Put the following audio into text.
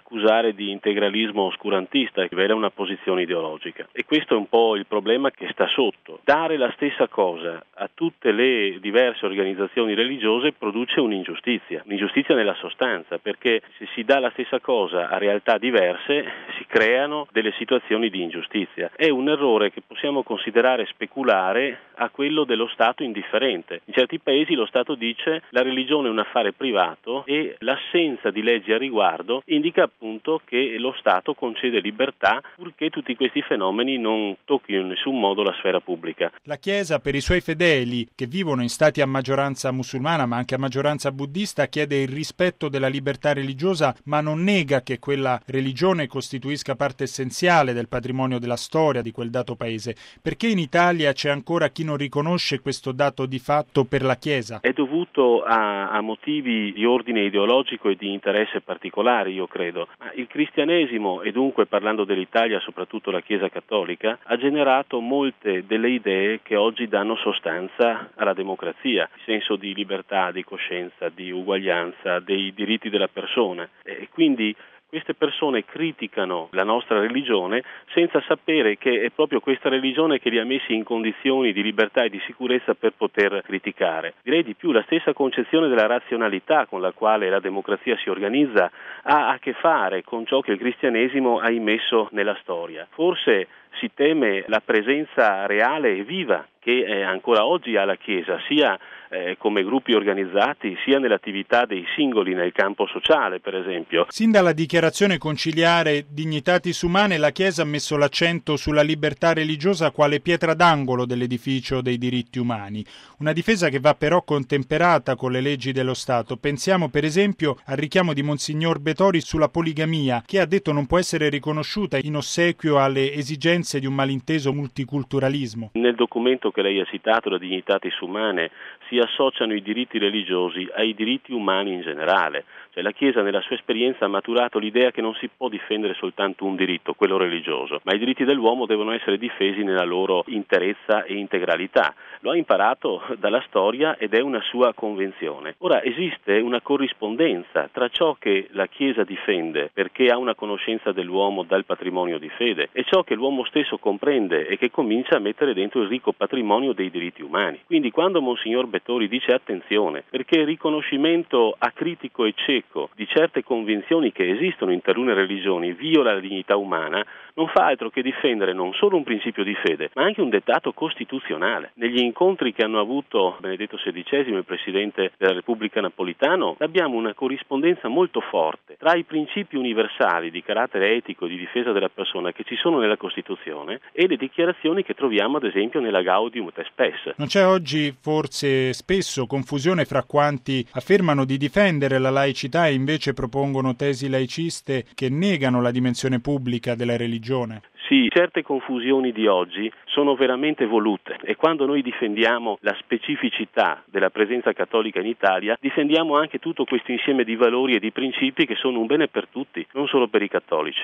accusare di integralismo oscurantista, che rivela una posizione ideologica. E questo è un po' il problema che sta sotto. Dare la stessa cosa a tutte le diverse organizzazioni religiose produce un'ingiustizia nella sostanza, perché se si dà la stessa cosa a realtà diverse si creano delle situazioni di ingiustizia. È un errore che possiamo considerare speculare a quello dello Stato indifferente. In certi paesi lo Stato dice la religione è un affare privato e l'assenza di leggi a riguardo indica appunto che lo Stato concede libertà purché tutti questi fenomeni non tocchino in nessun modo la sfera pubblica. La Chiesa, per i suoi fedeli che vivono in stati a maggioranza musulmana ma anche a maggioranza buddista, chiede il rispetto della libertà religiosa, ma non nega che quella religione costituisca parte essenziale del patrimonio della storia di quel dato paese. Perché in Italia c'è ancora chi non riconosce questo dato di fatto per la Chiesa? È dovuto a motivi di ordine ideologico e di interesse particolari, io credo. Il cristianesimo, e dunque parlando dell'Italia soprattutto la Chiesa cattolica, ha generato molte delle idee che oggi danno sostanza alla democrazia, il senso di libertà, di coscienza, di uguaglianza, dei diritti della persona. E quindi queste persone criticano la nostra religione senza sapere che è proprio questa religione che li ha messi in condizioni di libertà e di sicurezza per poter criticare. Direi di più, la stessa concezione della razionalità con la quale la democrazia si organizza ha a che fare con ciò che il cristianesimo ha immesso nella storia. Forse si teme la presenza reale e viva che ancora oggi ha la Chiesa, sia come gruppi organizzati, sia nell'attività dei singoli nel campo sociale, per esempio. Sin dalla dichiarazione conciliare Dignitatis Humanae, la Chiesa ha messo l'accento sulla libertà religiosa quale pietra d'angolo dell'edificio dei diritti umani. Una difesa che va però contemperata con le leggi dello Stato. Pensiamo per esempio al richiamo di Monsignor Betori sulla poligamia, che ha detto non può essere riconosciuta in ossequio alle esigenze di un malinteso multiculturalismo. Nel documento che lei ha citato, la Dignitatis Humanae, si associano i diritti religiosi ai diritti umani in generale. Cioè la Chiesa nella sua esperienza ha maturato l'idea che non si può difendere soltanto un diritto, quello religioso, ma i diritti dell'uomo devono essere difesi nella loro interezza e integralità. Lo ha imparato dalla storia ed è una sua convenzione. Ora esiste una corrispondenza tra ciò che la Chiesa difende perché ha una conoscenza dell'uomo dal patrimonio di fede e ciò che l'uomo stesso comprende e che comincia a mettere dentro il ricco patrimonio dei diritti umani. Quindi quando Monsignor Betori dice attenzione perché il riconoscimento acritico e cieco di certe convinzioni che esistono in talune religioni viola la dignità umana, non fa altro che difendere non solo un principio di fede, ma anche un dettato costituzionale. Negli incontri che hanno avuto Benedetto XVI, il Presidente della Repubblica Napolitano, abbiamo una corrispondenza molto forte tra i principi universali di carattere etico e di difesa della persona che ci sono nella Costituzione e le dichiarazioni che troviamo ad esempio nella Gaudium et Spes. Non c'è oggi forse spesso confusione fra quanti affermano di difendere la laicità e invece propongono tesi laiciste che negano la dimensione pubblica della religione? Sì, certe confusioni di oggi sono veramente volute e quando noi difendiamo la specificità della presenza cattolica in Italia, difendiamo anche tutto questo insieme di valori e di principi che sono un bene per tutti, non solo per i cattolici.